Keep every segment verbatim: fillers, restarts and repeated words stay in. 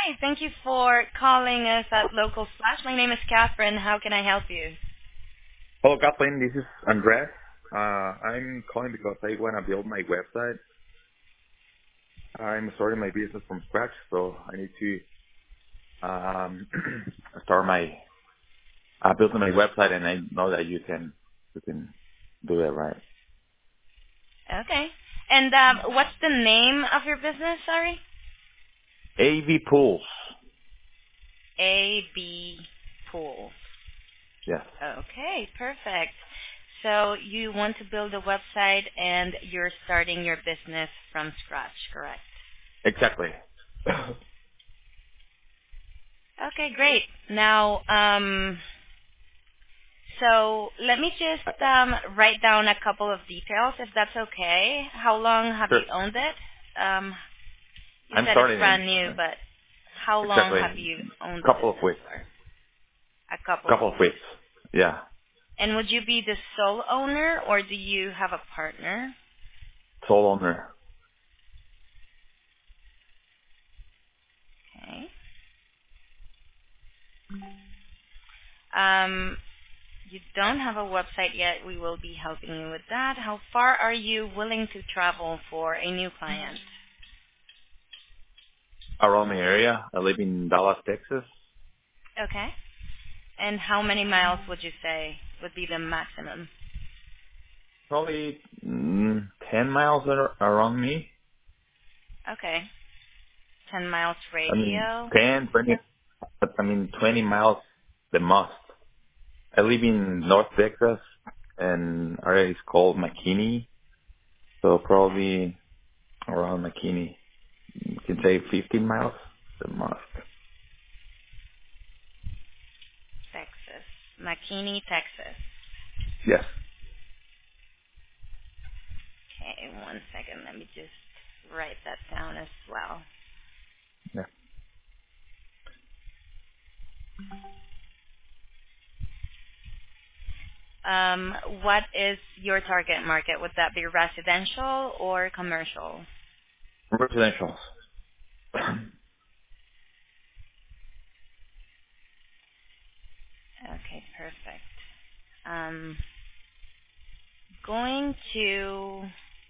Hi, thank you for calling us at Local Flash. My name is Catherine. How can I help you? Hello, Kathleen. This is Andres. Uh, I'm calling because I want to build my website. I'm starting my business from scratch, so I need to um, start my uh, building my website, and I know that you can you can do that right. Okay. And um, what's the name of your business? Sorry. A V Pools. A B Pool. Yes, Okay, perfect. So you want to build a website and you're starting your business from scratch, correct? exactly. Okay, great. Now, um, so let me just um, write down a couple of details, if that's okay. How long have Sure. you owned it? Um, you I'm said it's starting brand in new, uh, but how long exactly have you owned a the couple of business weeks. for? A couple of Couple of weeks. weeks. Yeah, And would you be the sole owner or do you have a partner? sole owner. Okay. Um, you don't have a website yet. We will be helping you with that. How far are you willing to travel for a new client? Around the area. I live in Dallas, Texas. Okay. And how many miles would you say would be the maximum? Probably mm, ten miles ar- around me. Okay. ten miles I mean, radio. ten, twenty, but I mean, twenty miles the most. I live in North Texas, and area is called McKinney, so Okay. probably around McKinney. You can say fifteen miles the most. Texas. McKinney, Texas. Yes. Okay, one second. Let me just write that down as well. Yeah. Um, what is your target market? Would that be residential or commercial? Residential. Okay, perfect. Um, going to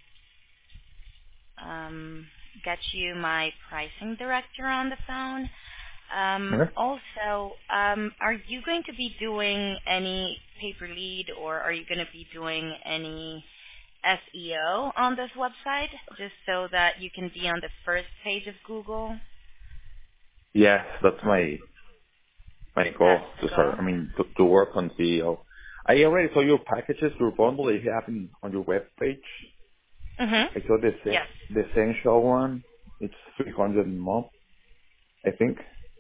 um, get you my pricing director on the phone. Um, Okay. also, um, are you going to be doing any pay per lead or are you going to be doing any S E O on this website just so that you can be on the first page of Google? Yes, that's my my That's goal the to start. goal. I mean, to, to work on C E O. I already saw your packages, your bundle that you have in, on your web page. Mhm. I saw the Yes. se- the essential one. It's three hundred a month, I think.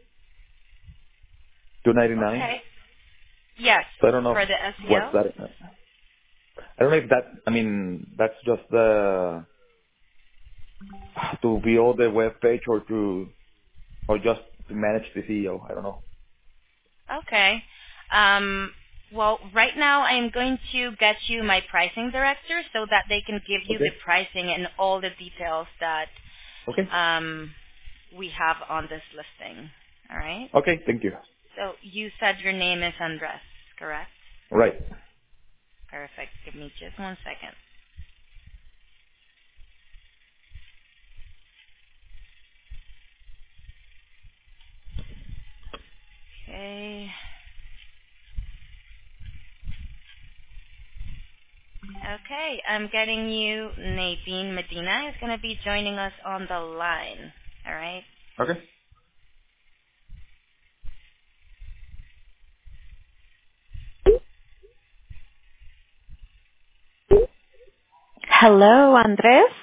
two ninety nine. Okay. Yes, So I don't for know the what's S E O. that. I don't know if that. I mean, that's just the to build the web page or to or just to manage the C E O. I don't know. Okay. Um, well, right now I am going to get you my pricing director so that they can give you the Okay. pricing and all the details that Okay. um, we have on this listing. All right. Okay. Thank you. So you said your name is Andres, correct? Right. Perfect. Give me just one second. Okay. Okay, I'm getting you Nadine Medina is going to be joining us on the line. All right. Okay. Hello, Andres.